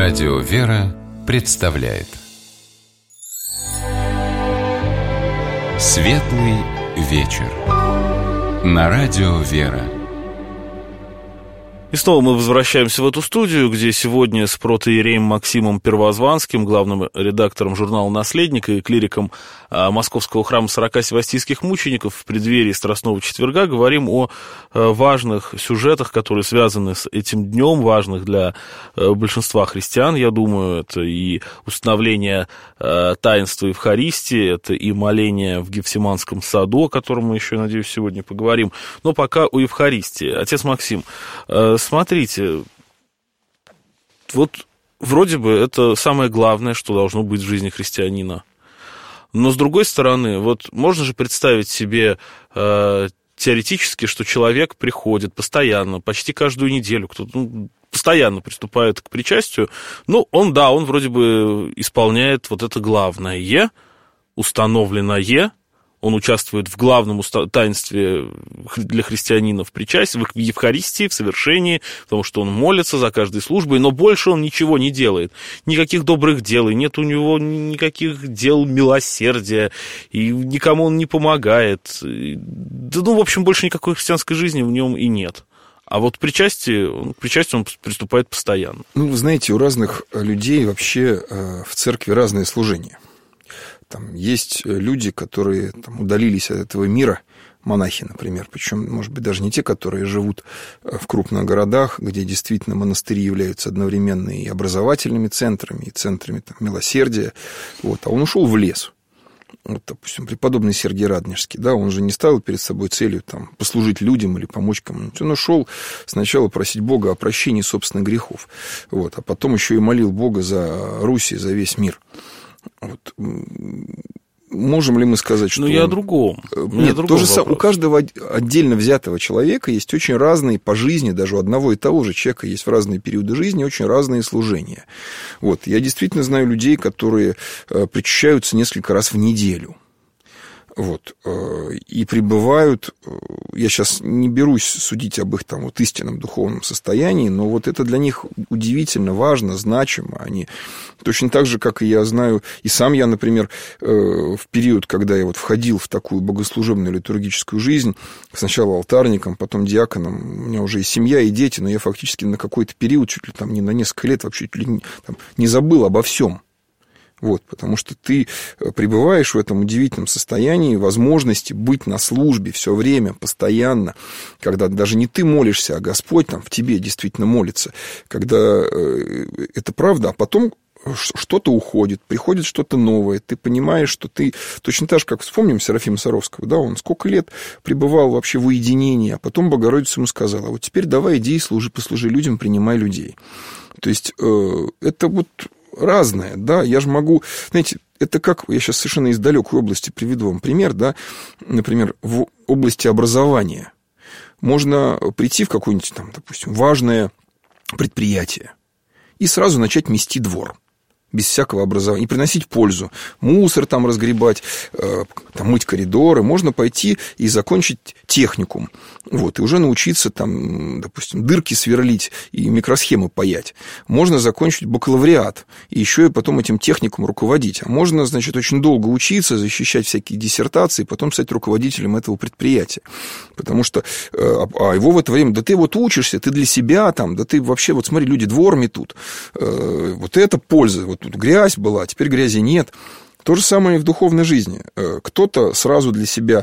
Радио «Вера» представляет Светлый вечер на Радио «Вера». И снова мы возвращаемся в эту студию, где сегодня с протоиереем Максимом Первозванским, главным редактором журнала «Наследник» и клириком Московского храма 40 севастийских мучеников в преддверии Страстного четверга говорим о важных сюжетах, которые связаны с этим днем, важных для большинства христиан, я думаю. Это и установление таинства Евхаристии, это и моление в Гефсиманском саду, о котором мы еще, надеюсь, сегодня поговорим. Но пока о Евхаристии. Отец Максим, смотрите, вот вроде бы это самое главное, что должно быть в жизни христианина. Но, с другой стороны, вот можно же представить себе теоретически, что человек приходит постоянно, почти каждую неделю, кто-то постоянно приступает к причастию. Ну, он вроде бы исполняет вот это главное, установленное. Он участвует в главном таинстве для христианина в причастии, в Евхаристии, в совершении, потому что он молится за каждой службой, но больше он ничего не делает. Никаких добрых дел, и нет у него никаких дел милосердия, и никому он не помогает. Да, в общем, больше никакой христианской жизни в нем и нет. А вот к причастию он приступает постоянно. Вы знаете, у разных людей вообще в церкви разные служения. Там есть люди, которые удалились от этого мира, монахи, например, причем, может быть, даже не те, которые живут в крупных городах, где действительно монастыри являются одновременно и образовательными центрами, и центрами милосердия, а он ушел в лес. Допустим, преподобный Сергий Радонежский, он же не ставил перед собой целью послужить людям или помочь кому-нибудь. Он ушел сначала просить Бога о прощении собственных грехов, а потом еще и молил Бога за Русь и за весь мир. Можем ли мы сказать, что... я о другом. Нет, то же самое. У каждого отдельно взятого человека есть очень разные по жизни, даже у одного и того же человека есть в разные периоды жизни очень разные служения. Я действительно знаю людей, которые причащаются несколько раз в неделю. И пребывают, я сейчас не берусь судить об их истинном духовном состоянии, но это для них удивительно важно, значимо. Они точно так же, как и я знаю, и сам я, например, в период, когда я входил в такую богослужебную литургическую жизнь, сначала алтарником, потом диаконом, у меня уже и семья, и дети, но я фактически на какой-то период, чуть ли не на несколько лет, вообще чуть ли не забыл обо всем. Потому что ты пребываешь в этом удивительном состоянии возможности быть на службе все время, постоянно, когда даже не ты молишься, а Господь в тебе действительно молится, когда это правда, а потом что-то уходит, приходит что-то новое, ты понимаешь, что ты точно так же, как вспомним Серафима Саровского, он сколько лет пребывал вообще в уединении, а потом Богородица ему сказала: теперь давай иди и послужи людям, принимай людей. То есть это разное, я же могу, знаете, это как, я сейчас совершенно из далекой области приведу вам пример, например, в области образования можно прийти в какое-нибудь допустим, важное предприятие и сразу начать мести двор без всякого образования, и приносить пользу, мусор разгребать, мыть коридоры. Можно пойти и закончить техникум, и уже научиться, допустим, дырки сверлить и микросхемы паять. Можно закончить бакалавриат, и еще и потом этим техникум руководить. А можно, очень долго учиться, защищать всякие диссертации, и потом стать руководителем этого предприятия. Потому что, его в это время, ты учишься, ты для себя, да ты вообще, смотри, люди двор метут, это польза, тут грязь была, теперь грязи нет. То же самое и в духовной жизни. Кто-то сразу для себя,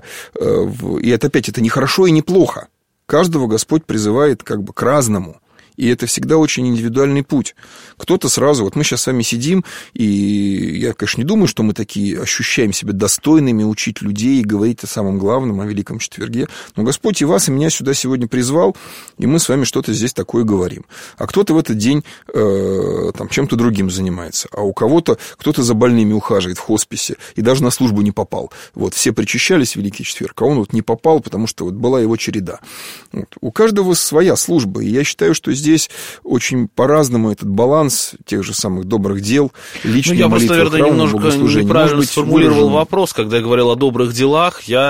и это опять, это не хорошо и не плохо. Каждого Господь призывает к разному. И это всегда очень индивидуальный путь. Кто-то сразу... мы сейчас с вами сидим, и я, конечно, не думаю, что мы такие ощущаем себя достойными учить людей и говорить о самом главном, о Великом Четверге. Но Господь и вас, и меня сюда сегодня призвал, и мы с вами что-то здесь такое говорим. А кто-то в этот день чем-то другим занимается. А у кого-то кто-то за больными ухаживает в хосписе и даже на службу не попал. Все причащались в Великий Четверг, а он не попал, потому что была его череда. У каждого своя служба, и я считаю, что здесь очень по-разному этот баланс тех же самых добрых дел, личной молитвы, я просто, наверное, немножко неправильно сформулировал вопрос. Когда я говорил о добрых делах, я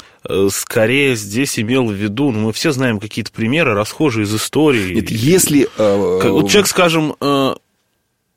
скорее здесь имел в виду, мы все знаем какие-то примеры, расхожие из истории. Нет, если... человек, скажем,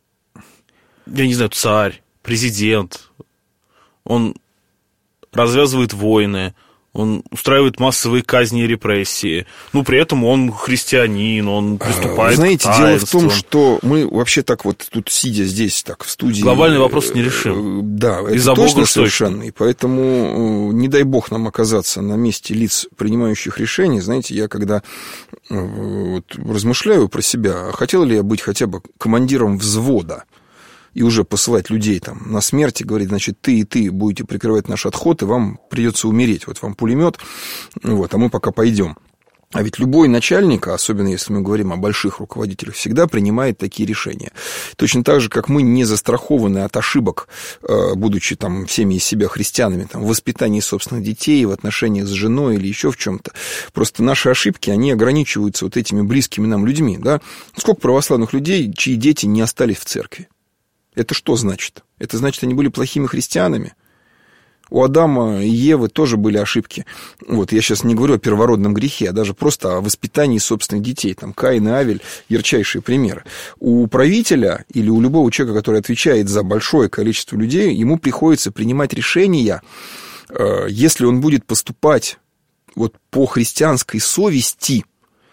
я не знаю, царь, президент, он развязывает войны, он устраивает массовые казни и репрессии. Ну, при этом он христианин, он приступает знаете, к таинствам. дело в том, что мы вообще так вот тут, сидя здесь, так, в студии... Глобальный вопрос не решим. Да, из-за это точно Бога совершенно. И поэтому не дай бог нам оказаться на месте лиц, принимающих решения. Знаете, я когда вот размышляю про себя, хотел ли я быть хотя бы командиром взвода, и уже посылать людей там на смерть и говорить, значит, ты и ты будете прикрывать наш отход, и вам придется умереть. Вот вам пулемет, вот, а мы пока пойдем. А ведь любой начальник, особенно если мы говорим о больших руководителях, всегда принимает такие решения. Точно так же, как мы не застрахованы от ошибок, будучи там всеми из себя христианами, там, в воспитании собственных детей, в отношениях с женой или еще в чем-то. Просто наши ошибки, они ограничиваются вот этими близкими нам людьми. Да? Сколько православных людей, чьи дети не остались в церкви? Это что значит? Это значит, они были плохими христианами. У Адама и Евы тоже были ошибки. Вот, я сейчас не говорю о первородном грехе, а даже просто о воспитании собственных детей. Там Каин и Авель – ярчайшие примеры. У правителя или у любого человека, который отвечает за большое количество людей, ему приходится принимать решения, если он будет поступать вот по христианской совести,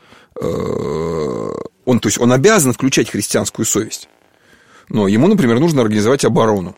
то есть он обязан включать христианскую совесть. Но ему, например, нужно организовать оборону.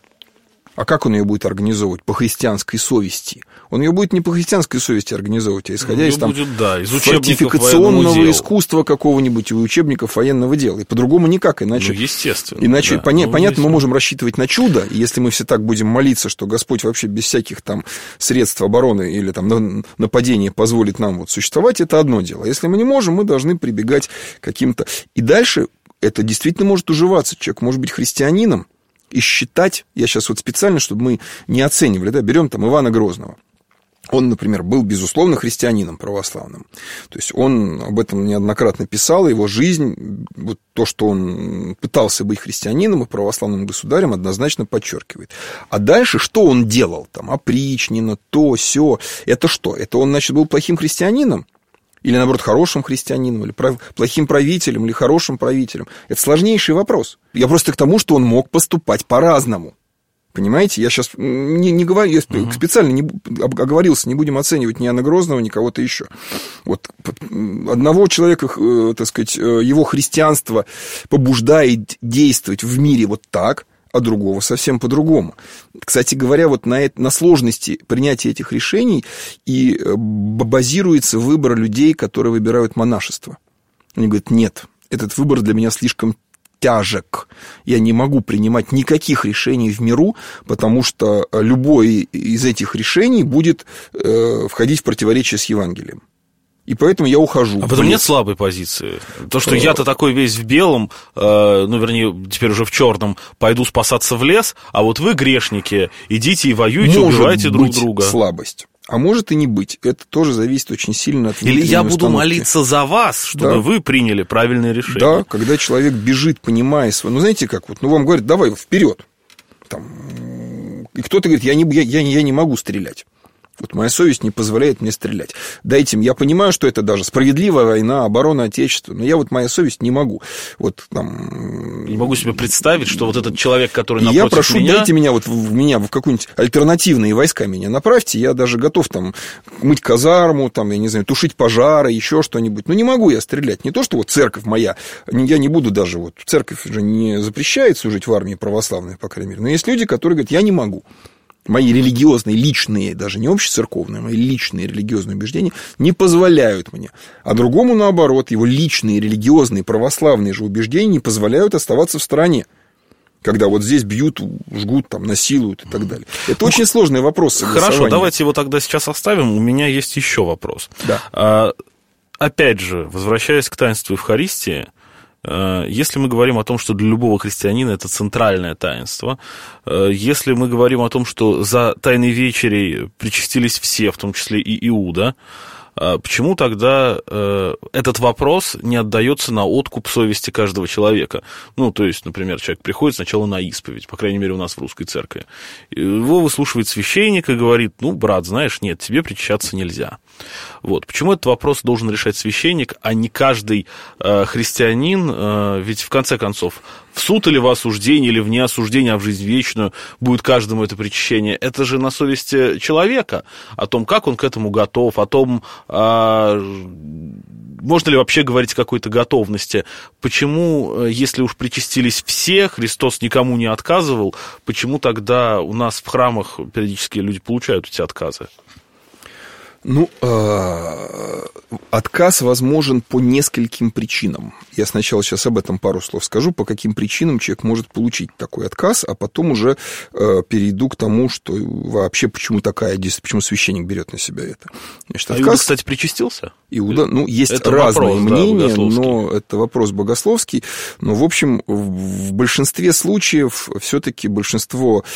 А как он ее будет организовывать? По христианской совести. Он ее будет не по христианской совести организовывать, а исходя из, там, из фортификационного искусства какого-нибудь и учебников военного дела. И по-другому никак. Иначе, естественно. Иначе, да, понятно, мы можем рассчитывать на чудо. И если мы все так будем молиться, что Господь вообще без всяких там средств обороны или там нападения позволит нам вот существовать, это одно дело. Если мы не можем, мы должны прибегать к каким-то... И дальше это действительно может уживаться. Человек может быть христианином, и считать, я сейчас вот специально, чтобы мы не оценивали, да, берем там Ивана Грозного. Он, например, был, безусловно, христианином православным. То есть он об этом неоднократно писал, его жизнь, вот то, что он пытался быть христианином и православным государем, однозначно подчеркивает. А дальше что он делал? Там опричнина, то, сё. Это что? Это он, значит, был плохим христианином? Или, наоборот, хорошим христианином, или плохим правителем, или хорошим правителем. Это сложнейший вопрос. Я просто к тому, что он мог поступать по-разному. Понимаете? Я сейчас не говорю, я специально не оговорился, не будем оценивать ни Иоанна Грозного, ни кого-то еще. Вот одного человека, так сказать, его христианство побуждает действовать в мире вот так, а другого совсем по-другому. Кстати говоря, вот на сложности принятия этих решений и базируется выбор людей, которые выбирают монашество. Они говорят, нет, этот выбор для меня слишком тяжек. Я не могу принимать никаких решений в миру, потому что любое из этих решений будет входить в противоречие с Евангелием. И поэтому я ухожу. А потом нет слабой позиции. То, что я-то такой весь в белом, вернее, теперь уже в черном, пойду спасаться в лес, а вот вы, грешники, идите и воюйте, убивайте друг друга. Слабость. А может и не быть. Это тоже зависит очень сильно от внутренней установки. Или я буду установки. молиться за вас, чтобы вы приняли правильное решение. Да, когда человек бежит, понимая свое... Ну, знаете как, вот, вам говорят, давай вперед. И кто-то говорит, я не могу стрелять. Вот моя совесть не позволяет мне стрелять. Дайте мне, я понимаю, что это даже справедливая война, оборона Отечества, но моя совесть не могу. Вот там... Не могу себе представить, что вот этот человек, который напротив меня... Я прошу, дайте меня в какую-нибудь альтернативные войска меня направьте, я даже готов там мыть казарму, там, я не знаю, тушить пожары, еще что-нибудь. Но не могу я стрелять. Не то, что вот церковь моя, я не буду даже, вот церковь же не запрещает служить в армии православной, по крайней мере. Но есть люди, которые говорят, я не могу. Мои религиозные, личные, даже не общецерковные, мои личные религиозные убеждения не позволяют мне. А другому, наоборот, его личные религиозные православные же убеждения не позволяют оставаться в стороне. Когда вот здесь бьют, жгут, там, насилуют и так далее. Это очень сложный вопрос согласования. Хорошо, давайте его тогда сейчас оставим. У меня есть еще вопрос. Да. Опять же, возвращаясь к таинству Евхаристии, если мы говорим о том, что для любого христианина это центральное таинство, если мы говорим о том, что за Тайной Вечерей причастились все, в том числе и Иуда, почему тогда этот вопрос не отдается на откуп совести каждого человека? Ну, то есть, например, человек приходит сначала на исповедь, по крайней мере, у нас в русской церкви. Его выслушивает священник и говорит, брат, знаешь, нет, тебе причащаться нельзя. Вот. Почему этот вопрос должен решать священник, а не каждый христианин? Ведь, в конце концов, в суд или в осуждение, или вне осуждения, а в жизнь вечную будет каждому это причащение. Это же на совести человека, о том, как он к этому готов, о том, можно ли вообще говорить о какой-то готовности. Почему, если уж причастились все, Христос никому не отказывал, почему тогда у нас в храмах периодически люди получают эти отказы? Ну, отказ возможен по нескольким причинам. Я сначала сейчас об этом пару слов скажу, по каким причинам человек может получить такой отказ, а потом уже перейду к тому, что вообще почему почему священник берет на себя это. Значит, отказ... Иуда, кстати, причастился? Иуда, есть это разные вопрос, мнения, но это вопрос богословский. Но, в общем, в большинстве случаев все-таки большинство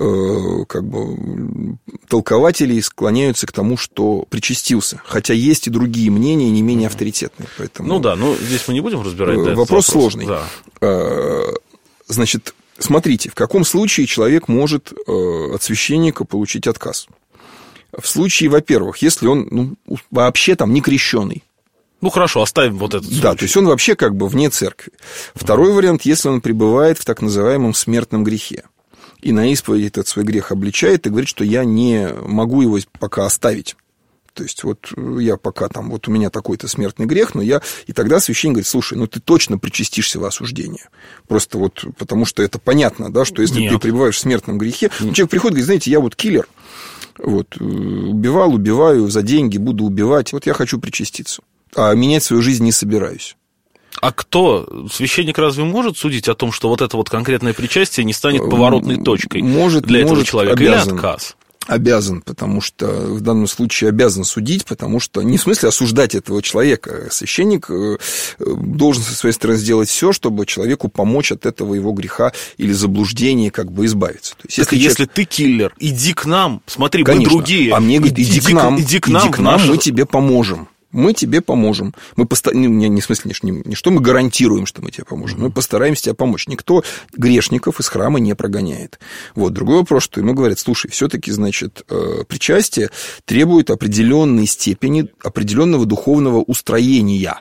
толкователей склоняются к тому, что причастился. Хотя есть и другие мнения, не менее авторитетные. Поэтому... здесь мы не будем разбирать. Вопрос сложный. Да. Значит, смотрите, в каком случае человек может от священника получить отказ? В случае, во-первых, если он вообще там не крещеный. Хорошо, оставим вот этот случай. Да, то есть он вообще вне церкви. Второй вариант, если он пребывает в так называемом смертном грехе. И на исповеди этот свой грех обличает и говорит, что я не могу его пока оставить. То есть я пока у меня такой-то смертный грех, и тогда священник говорит, слушай, ты точно причастишься в осуждение. Просто потому что это понятно, да, что если ты пребываешь в смертном грехе, человек приходит и говорит, знаете, я киллер, убиваю за деньги, буду убивать, я хочу причаститься, а менять свою жизнь не собираюсь. А священник разве может судить о том, что это конкретное причастие не станет поворотной точкой для этого человека? Обязан. Или отказ? Обязан, потому что в данном случае обязан судить, потому что не в смысле осуждать этого человека. Священник должен со своей стороны сделать все, чтобы человеку помочь от этого его греха или заблуждения избавиться. То есть, если ты киллер, иди к нам, смотри, конечно, мы другие. А мне говорит, иди к нам, мы тебе поможем. Мы тебе поможем. Мы не в смысле, не что мы гарантируем, что мы тебе поможем. Мы постараемся тебе помочь. Никто грешников из храма не прогоняет. Другой вопрос, что ему говорят, слушай, все-таки, причастие требует определенной степени, определенного духовного устроения.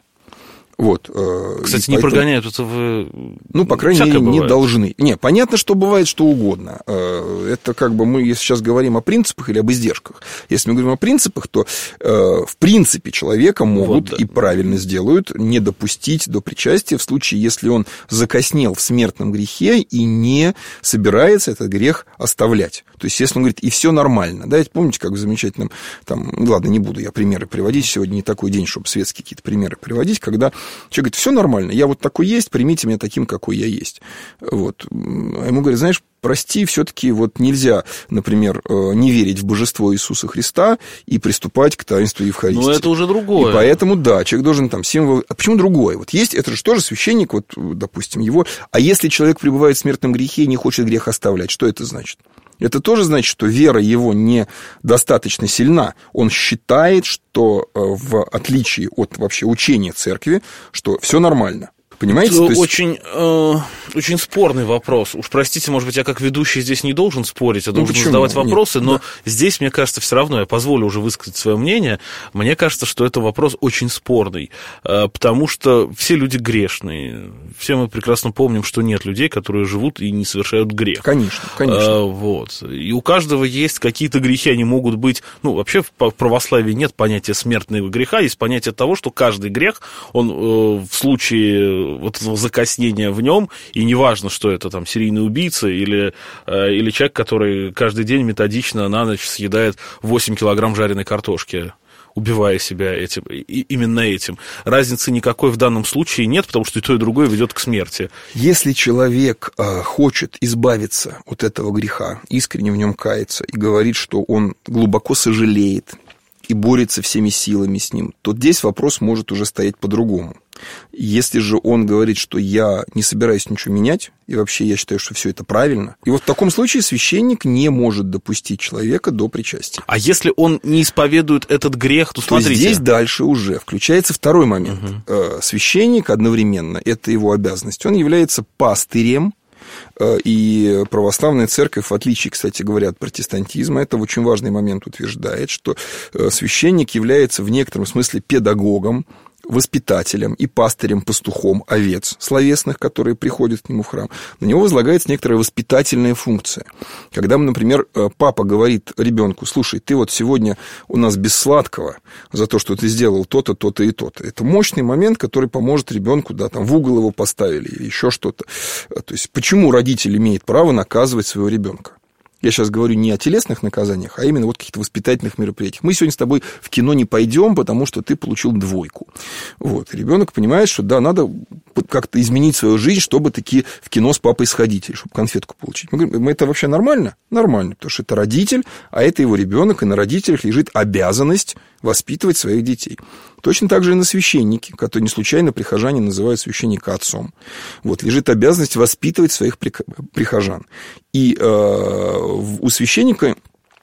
Кстати, не прогоняют, это вы... по крайней мере, не должны. Понятно, что бывает что угодно. Это мы, если сейчас говорим о принципах или об издержках. Если мы говорим о принципах, то, в принципе, человека могут и правильно сделают не допустить до причастия в случае, если он закоснел в смертном грехе и не собирается этот грех оставлять. То есть, если он говорит, и все нормально. Да, помните, как в замечательном... ладно, не буду я примеры приводить. Сегодня не такой день, чтобы светские какие-то примеры приводить, когда человек говорит, все нормально, я такой есть, примите меня таким, какой я есть. А ему говорят, знаешь, прости, все-таки нельзя, например, не верить в божество Иисуса Христа и приступать к таинству Евхаристии. Но это уже другое. И поэтому, да, человек должен символ... А почему другое? Есть, это же тоже священник, допустим, его... А если человек пребывает в смертном грехе и не хочет грех оставлять, что это значит? Это тоже значит, что вера его недостаточно сильна. Он считает, что в отличие от вообще учения церкви, что все нормально. Понимаете? Это очень спорный вопрос. Уж простите, может быть, я как ведущий здесь не должен спорить, а должен задавать вопросы, но здесь, мне кажется, все равно я позволю уже высказать свое мнение. Мне кажется, что это вопрос очень спорный, потому что все люди грешные. Все мы прекрасно помним, что нет людей, которые живут и не совершают грех. Конечно. И у каждого есть какие-то грехи, они могут быть... вообще в православии нет понятия смертного греха, есть понятие того, что каждый грех, он в случае этого закоснения в нем, и неважно, что это серийный убийца или человек, который каждый день методично на ночь съедает 8 килограмм жареной картошки, убивая себя именно этим. Разницы никакой в данном случае нет, потому что и то, и другое ведет к смерти. Если человек хочет избавиться от этого греха, искренне в нем кается и говорит, что он глубоко сожалеет и борется всеми силами с ним, то здесь вопрос может уже стоять по-другому. Если же он говорит, что я не собираюсь ничего менять, и вообще я считаю, что все это правильно, и в таком случае священник не может допустить человека до причастия. А если он не исповедует этот грех, то смотрите... здесь дальше уже включается второй момент. Священник одновременно, это его обязанность, он является пастырем И православная церковь, в отличие, кстати говоря, от протестантизма, это очень важный момент утверждает, что священник является в некотором смысле педагогом, воспитателем и пастырем, пастухом овец словесных, которые приходят к нему в храм. На него возлагается некоторая воспитательная функция. Когда, например, папа говорит ребенку: слушай, ты вот сегодня у нас без сладкого за то, что ты сделал то-то, то-то и то-то. Это мощный момент, который поможет ребенку, да, там в угол его поставили или еще что-то. То есть, почему родитель имеет право наказывать своего ребенка? Я сейчас говорю не о телесных наказаниях, а именно вот каких-то воспитательных мероприятиях. Мы сегодня с тобой в кино не пойдем, потому что ты получил 2. Вот. И ребенок понимает, что да, надо как-то изменить свою жизнь, чтобы таки в кино с папой сходить, или чтобы конфетку получить. Мы говорим, это вообще нормально? Нормально, потому что это родитель, а это его ребенок, и на родителях лежит обязанность воспитывать своих детей. Точно так же и на священнике, которые не случайно прихожане называют священника отцом. Вот, лежит обязанность воспитывать своих прихожан. И у священника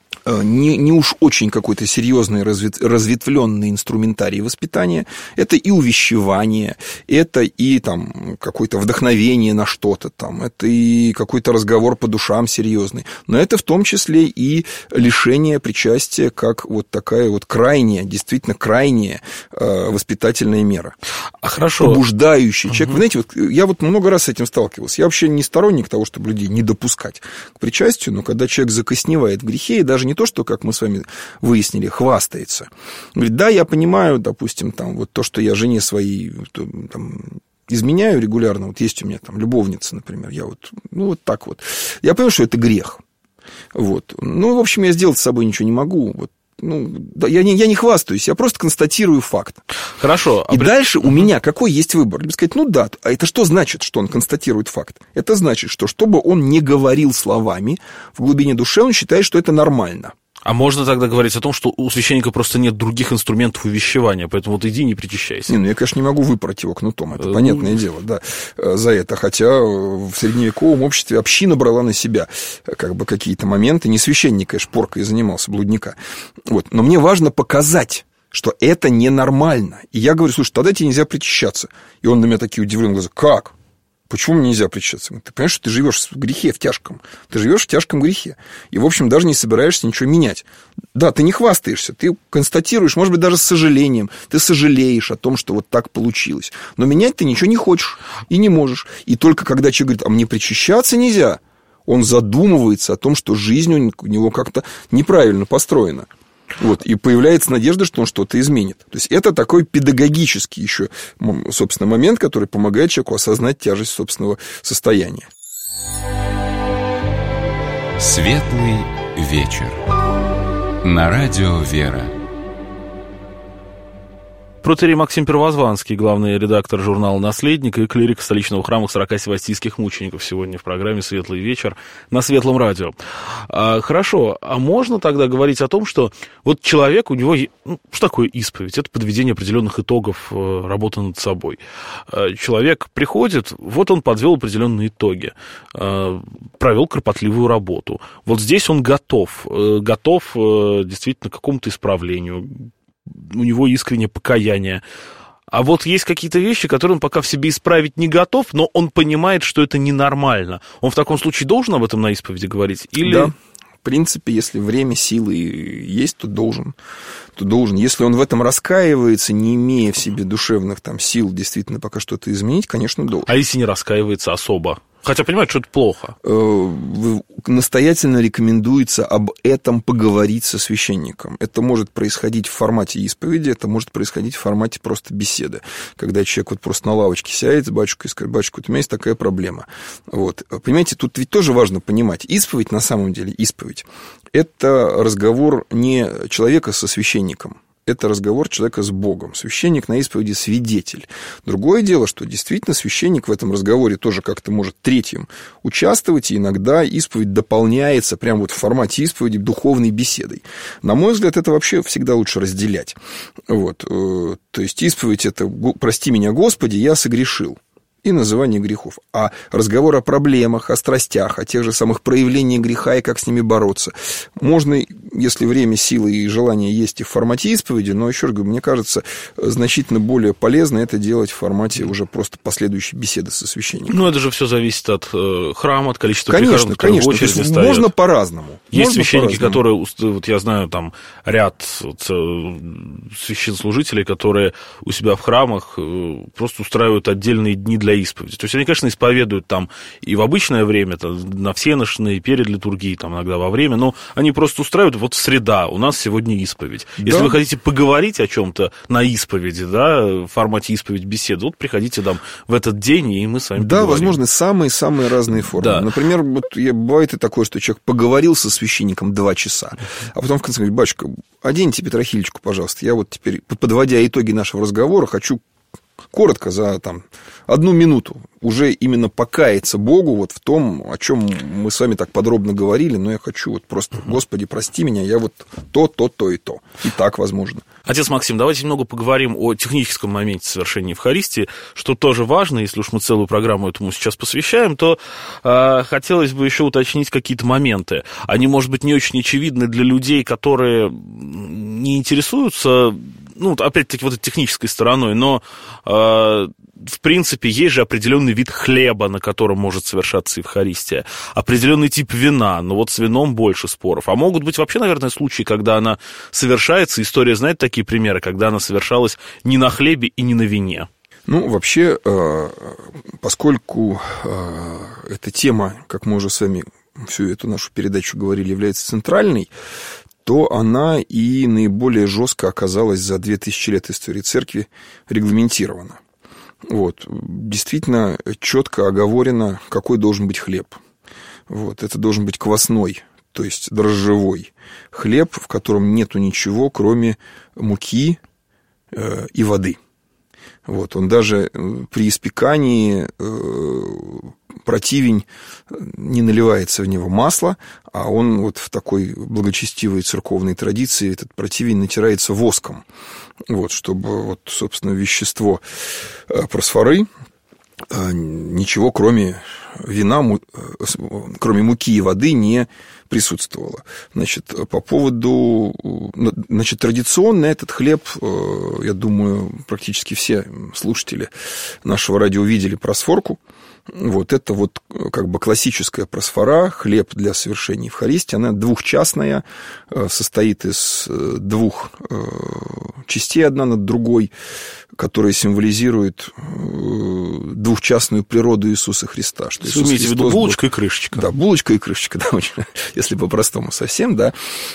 не уж очень какой-то серьезный разветвленный инструментарий воспитания. Это и увещевание, это и там какое-то вдохновение на что-то там, это и какой-то разговор по душам серьезный. Но это в том числе и лишение причастия, как вот такая вот крайняя, действительно крайняя воспитательная мера. Хорошо. Побуждающий человек. Вы знаете, вот я вот много раз с этим сталкивался. Я вообще не сторонник того, чтобы людей не допускать к причастию, но когда человек закосневает в грехе, и даже не то, что, как мы с вами выяснили, хвастается. Говорит, да, я понимаю, допустим, там, вот то, что я жене своей там, изменяю регулярно, вот есть у меня там любовница, например, я вот, ну, вот так вот. Я понимаю, что это грех. Вот. Ну, в общем, я сделать с собой ничего не могу. Вот. Ну, да, я не хвастаюсь, я просто констатирую факт. Хорошо. И дальше у меня какой есть выбор? Либо сказать, ну да, а это что значит, что он констатирует факт? Это значит, что чтобы он не говорил словами, в глубине души он считает, что это нормально. А можно тогда говорить о том, что у священника просто нет других инструментов увещевания, поэтому вот иди, не причащайся. Ну, я, конечно, не могу выпороть его кнутом, это понятное дело, да, за это. Хотя в средневековом обществе община брала на себя как бы какие-то моменты. Не священник, конечно, поркой занимался, блудника. Вот. Но мне важно показать, что это ненормально. И я говорю, слушай, тогда тебе нельзя причащаться. И он на меня такие удивленные глаза, как? Почему мне нельзя причащаться? Ты понимаешь, что ты живешь в грехе, в тяжком. Ты живешь в тяжком грехе. И, в общем, даже не собираешься ничего менять. Да, ты не хвастаешься, ты констатируешь, может быть, даже с сожалением. Ты сожалеешь о том, что вот так получилось. Но менять ты ничего не хочешь и не можешь. И только когда человек говорит, а мне причащаться нельзя, он задумывается о том, что жизнь у него как-то неправильно построена. Вот, и появляется надежда, что он что-то изменит. То есть это такой педагогический еще, собственно, момент, который помогает человеку осознать тяжесть собственного состояния. Светлый вечер. На радио «Вера». Протоиерей Максим Первозванский, главный редактор журнала «Наследник» и клирик столичного храма 40 севастийских мучеников, сегодня в программе «Светлый вечер» на Светлом радио. Хорошо, а можно тогда говорить о том, что вот человек, у него... Ну, что такое исповедь? Это подведение определенных итогов работы над собой. Человек приходит, вот он подвел определенные итоги, провел кропотливую работу. Вот здесь он готов действительно к какому-то исправлению, у него искреннее покаяние. А вот есть какие-то вещи, которые он пока в себе исправить не готов, но он понимает, что это ненормально. Он в таком случае должен об этом на исповеди говорить? Или... Да, в принципе, если время, силы есть, то должен. Если он в этом раскаивается, не имея в себе душевных там сил действительно пока что-то изменить, конечно, должен. А если не раскаивается особо? Хотя понимает, что это плохо. Настоятельно рекомендуется об этом поговорить со священником. Это может происходить в формате исповеди, это может происходить в формате просто беседы. Когда человек вот просто на лавочке сядет с батюшкой и скажет, батюшка, у меня есть такая проблема. Вот. Понимаете, тут ведь тоже важно понимать, исповедь на самом деле, исповедь, это разговор не человека со священником. Это разговор человека с Богом. Священник на исповеди свидетель. Другое дело, что действительно священник в этом разговоре тоже как-то может третьим участвовать, и иногда исповедь дополняется прямо вот в формате исповеди духовной беседой. На мой взгляд, это вообще всегда лучше разделять. Вот. То есть исповедь – это «прости меня, Господи, я согрешил». и называние грехов. А разговор о проблемах, о страстях, о тех же самых проявлениях греха и как с ними бороться можно, если время, силы и желание есть, и в формате исповеди, но, еще раз говорю, мне кажется, значительно более полезно это делать в формате уже просто последующей беседы со священником. Ну, это же все зависит от храма, от количества прихожан, которые в очереди стоят. Можно по-разному. Есть священники, которые, вот я знаю, там ряд священнослужителей, которые у себя в храмах просто устраивают отдельные дни для исповеди. То есть они, конечно, исповедуют там и в обычное время, на всенощные, перед литургией, там иногда во время, но они просто устраивают, вот среда, у нас сегодня исповедь. Если вы хотите поговорить о чем-то на исповеди, да, в формате исповедь беседы, вот приходите там в этот день, и мы с вами поговорим. Возможно, самые-самые разные формы. Да. Например, вот бывает и такое, что человек поговорил со священником 2 часа, а потом в конце говорит: батюшка, оденьте петрохилечку, пожалуйста, я вот теперь, подводя итоги нашего разговора, хочу коротко за 1 минуту уже именно покаяться Богу вот в том, о чем мы с вами так подробно говорили, но я хочу вот просто: Господи, прости меня, я вот то и то. И так возможно. Отец Максим, давайте немного поговорим о техническом моменте совершения Евхаристии, что тоже важно. Если уж мы целую программу этому сейчас посвящаем, то хотелось бы еще уточнить какие-то моменты. Они, может быть, не очень очевидны для людей, которые не интересуются, опять-таки, вот этой технической стороной, но в принципе, есть же определенный вид хлеба, на котором может совершаться Евхаристия, определенный тип вина, но вот с вином больше споров. А могут быть вообще, наверное, случаи, когда она совершается, история знает такие примеры, когда она совершалась не на хлебе и не на вине. Вообще, поскольку эта тема, как мы уже с вами всю эту нашу передачу говорили, является центральной, то она и наиболее жестко оказалась за 2000 лет истории церкви регламентирована. Действительно четко оговорено, какой должен быть хлеб. Это должен быть квасной, то есть дрожжевой хлеб, в котором нету ничего, кроме муки и воды. Он даже при испекании противень не наливается в него масло, а он в такой благочестивой церковной традиции, этот противень натирается воском, чтобы, собственно, вещество просфоры ничего, кроме вина, кроме муки и воды, не присутствовало. По поводу... традиционно этот хлеб, я думаю, практически все слушатели нашего радио видели просфорку. Это классическая просфора, хлеб для совершения Евхаристии. Она двухчастная, состоит из 2 частей одна над другой, которые символизируют двухчастную природу Иисуса Христа. Что Иисус имеете в виду булочка и крышечка. Да, булочка и крышечка, если по-простому совсем, да.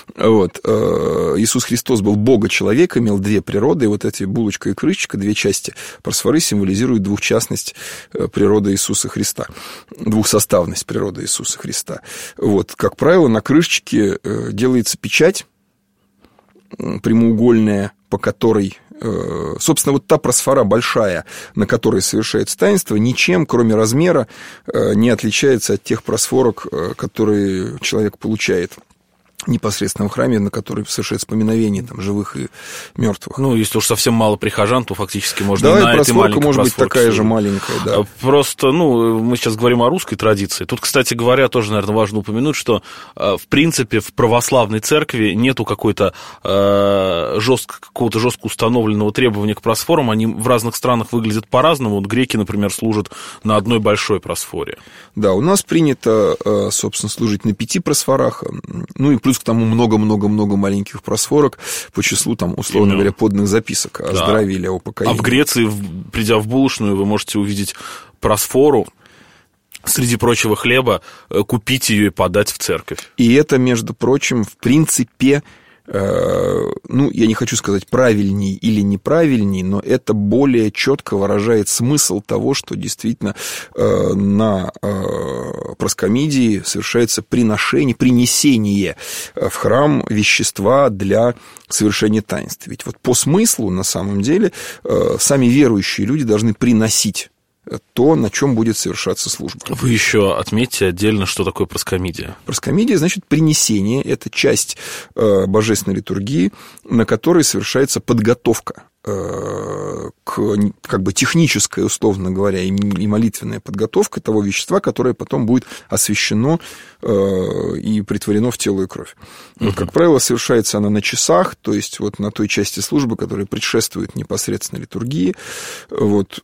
Иисус Христос был Бога-человек, имел 2 природы, и эти булочка и крышечка, 2 части просфоры символизируют двухчастность природы Иисуса Христа, двухсоставность природы Иисуса Христа. Как правило, на крышечке делается печать прямоугольная, по которой, собственно, та просфора большая, на которой совершается таинство, ничем, кроме размера, не отличается от тех просфорок, которые человек получает непосредственно в храме, на который совершается поминовение живых и мертвых. Если уж совсем мало прихожан, то фактически можно на этой маленькой может быть такая же маленькая, да. Просто, мы сейчас говорим о русской традиции. Тут, кстати говоря, тоже, наверное, важно упомянуть, что, в принципе, в православной церкви нету какого-то жестко установленного требования к просфорам. Они в разных странах выглядят по-разному. Греки, например, служат на одной большой просфоре. Да, у нас принято, собственно, служить на 5 просфорах, и плюс к тому много-много-много маленьких просфорок по числу, условно говоря, подных записок о здравии или о упокоении. А в Греции, придя в булочную, вы можете увидеть просфору, среди прочего хлеба, купить ее и подать в церковь. И это, между прочим, в принципе... я не хочу сказать правильней или неправильней, но это более четко выражает смысл того, что действительно на проскомидии совершается принесение в храм вещества для совершения таинств. Ведь по смыслу, на самом деле, сами верующие люди должны приносить то, на чем будет совершаться служба. Вы еще отметьте отдельно, что такое проскомидия. Проскомидия, значит, принесение. Это часть божественной литургии, на которой совершается подготовка как бы техническая, условно говоря, и молитвенная подготовка того вещества, которое потом будет освящено и притворено в тело и кровь. Вот, как правило, совершается она на часах, то есть вот на той части службы, которая предшествует непосредственно литургии. Вот,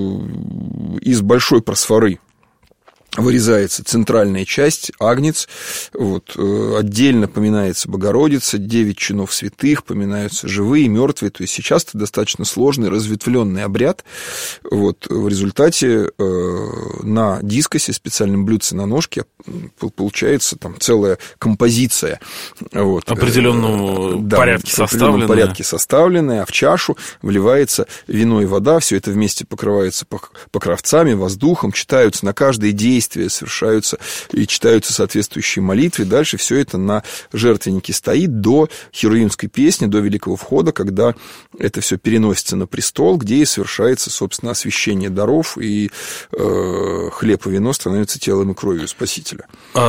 из большой просфоры вырезается центральная часть, агнец, вот, отдельно поминается Богородица, 9 чинов святых, поминаются живые, мертвые, то есть сейчас это достаточно сложный, разветвленный обряд. Вот, в результате на дискосе, специальном блюдце на ножке, получается там целая композиция. Вот, в определенном порядке составленная, а в чашу вливается вино и вода, все это вместе покрывается покровцами, воздухом, читаются на каждое действие, совершаются и читаются соответствующие молитвы. Дальше все это на жертвеннике стоит до херувимской песни, до Великого Входа, когда это все переносится на престол, где и совершается, собственно, освящение даров, и хлеб и вино становятся телом и кровью Спасителя.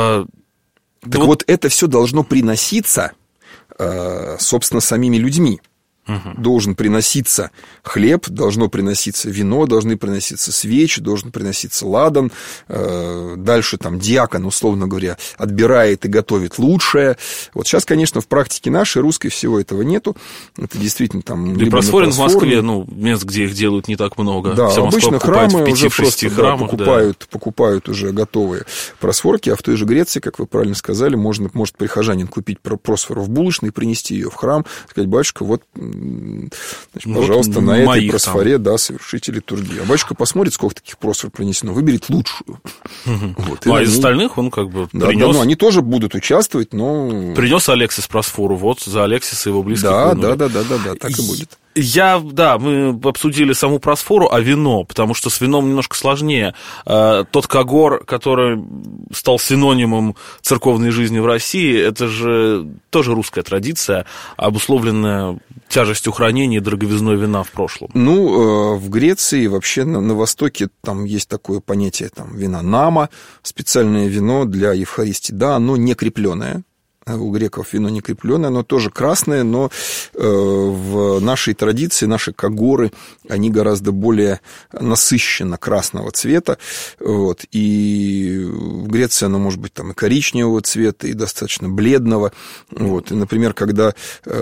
Вот это все должно приноситься, собственно, самими людьми. Должен приноситься хлеб, должно приноситься вино, должны приноситься свечи, должен приноситься ладан. Дальше там диакон, условно говоря, отбирает и готовит лучшее. Вот сейчас, конечно, в практике нашей, русской, всего этого нету. Это действительно там... И просфорен в Москве, мест, где их делают не так много. Да, вся обычно храмы уже просто храмах, покупают уже готовые просфорки, а в той же Греции, как вы правильно сказали, может прихожанин купить просфору в булочной и принести ее в храм, сказать: батюшка, вот... Значит, пожалуйста, на этой просфоре, да, совершите литургию. А батюшка посмотрит, сколько таких просфор принесено, выберет лучшую. Вот, а из остальных он как бы принес... Да, они тоже будут участвовать, но... Принес Алексис просфору, вот за Алексиса его близких вынули. Да, так и будет. Мы обсудили саму просфору, а вино, потому что с вином немножко сложнее. Тот когор, который стал синонимом церковной жизни в России, это же тоже русская традиция, обусловленная тяжестью хранения и дороговизной вина в прошлом. В Греции, вообще на Востоке, там есть такое понятие, там, вина нама, специальное вино для Евхаристии. Да, оно не крепленое. У греков вино не крепленное, оно тоже красное, но в нашей традиции, наши когоры, они гораздо более насыщенно красного цвета. Вот, и в Греции оно может быть там и коричневого цвета, и достаточно бледного. Вот, и, например, когда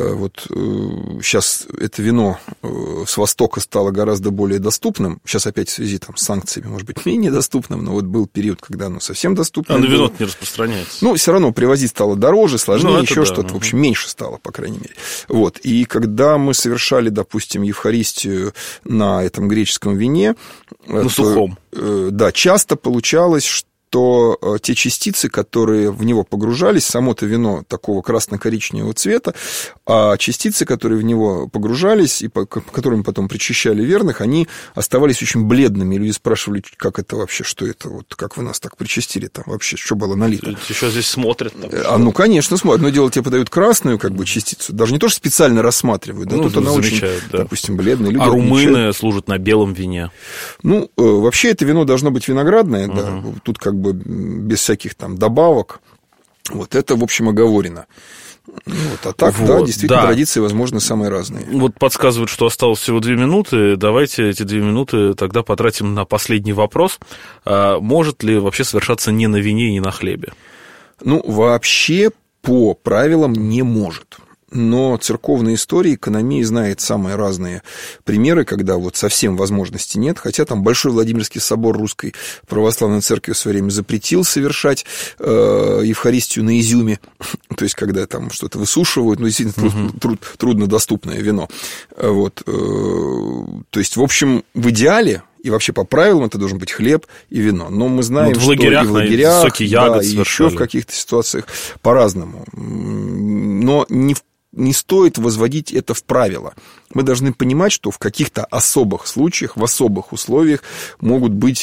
сейчас это вино с Востока стало гораздо более доступным, сейчас опять в связи там, с санкциями, может быть, менее доступным, но вот был период, когда оно совсем доступно. А на вино не распространяется. Все равно привозить стало дороже, сложнее, еще что-то, в общем, меньше стало, по крайней мере. Вот. И когда мы совершали, допустим, Евхаристию на этом греческом вине... сухом. Да, часто получалось, что те частицы, которые в него погружались, само-то вино такого красно-коричневого цвета, а частицы, которые в него погружались и по которым потом причащали верных, они оставались очень бледными. И люди спрашивали, как это вообще, что это, вот как вы нас так причастили, там вообще, что было налито. Еще здесь смотрят. Там, конечно, смотрят. Одно дело, тебе подают красную как бы частицу, даже не то, что специально рассматривают, да, тут она очень, допустим, бледная. Люди румыны служат на белом вине. Вообще это вино должно быть виноградное, да, тут как бы без всяких там добавок. Вот это, в общем, оговорено. А так, да, действительно, традиции, возможно, самые разные. Подсказывают, что осталось всего 2 минуты. Давайте эти 2 минуты тогда потратим на последний вопрос. Может ли вообще совершаться не на вине и не на хлебе? Вообще, по правилам, не может. Но церковная история, экономия знает самые разные примеры, когда вот совсем возможности нет, хотя там Большой Владимирский собор Русской Православной Церкви в свое время запретил совершать Евхаристию на изюме, то есть когда там что-то высушивают, действительно труднодоступное вино. Вот. То есть, в общем, в идеале и вообще по правилам это должен быть хлеб и вино. Но мы знаем, что и в лагерях, соки ягод, и еще в каких-то ситуациях по-разному. Но не стоит возводить это в правило. Мы должны понимать, что в каких-то особых случаях, в особых условиях могут быть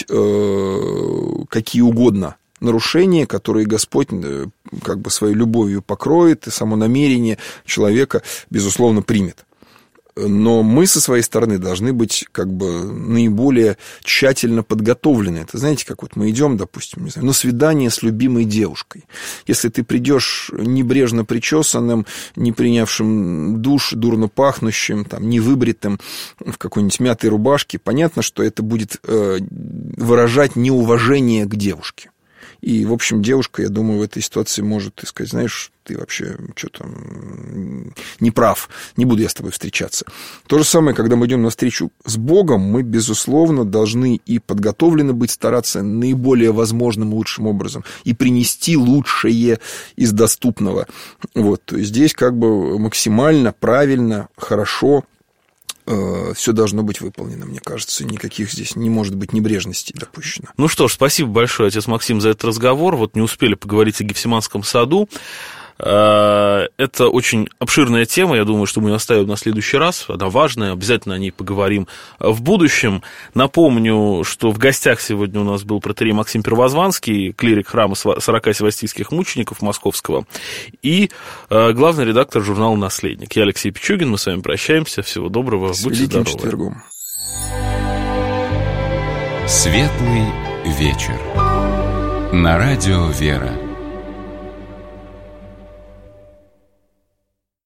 какие угодно нарушения, которые Господь как бы своей любовью покроет, и само намерение человека, безусловно, примет. Но мы со своей стороны должны быть как бы наиболее тщательно подготовлены. Это знаете, как вот мы идем, допустим, не знаю, на свидание с любимой девушкой. Если ты придешь небрежно причесанным, не принявшим душ, дурно пахнущим, там, невыбритым, в какой-нибудь мятой рубашке, понятно, что это будет выражать неуважение к девушке. И, в общем, девушка, я думаю, в этой ситуации может сказать: знаешь, ты вообще что-то не прав, не буду я с тобой встречаться. То же самое, когда мы идем навстречу с Богом, мы, безусловно, должны и подготовлены быть, стараться наиболее возможным лучшим образом и принести лучшее из доступного. Вот, то есть здесь как бы максимально правильно, хорошо все должно быть выполнено, мне кажется. Никаких здесь не может быть небрежностей допущено. Ну что ж, спасибо большое, отец Максим, за этот разговор. Вот не успели поговорить о Гефсиманском саду. Это очень обширная тема, я думаю, что мы ее оставим на следующий раз. Она важная, обязательно о ней поговорим в будущем. Напомню, что в гостях сегодня у нас был протоиерей Максим Первозванский, клирик храма 40 севастийских мучеников Московского, и главный редактор журнала «Наследник». Я Алексей Пичугин, мы с вами прощаемся. Всего доброго, будьте здоровы. С Великим Четвергом. Светлый вечер. На радио «Вера».